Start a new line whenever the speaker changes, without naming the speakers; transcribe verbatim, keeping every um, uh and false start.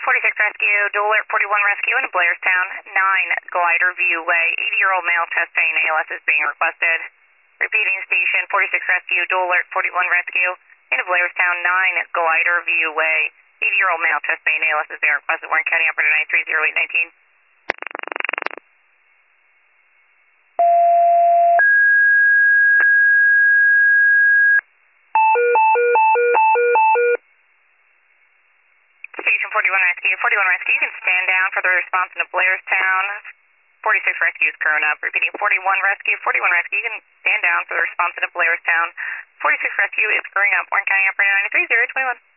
forty-six Rescue, dual alert forty-one Rescue in Blairstown, nine Glider View Way, eighty-year-old male chest pain, A L S is being requested. Repeating station, forty-six Rescue, dual alert forty-one Rescue in Blairstown, nine Glider View Way, eighty-year-old male chest pain, A L S is being requested. Warren County operator nine three zero eight one nine. Station forty-one Rescue, forty-one Rescue, you can stand down for the response into Blairstown. forty-six Rescue is current up. Repeating, forty-one Rescue, forty-one Rescue, you can stand down for the response into Blairstown. forty-six Rescue is current up. Warren County operator nine three zero eight two one.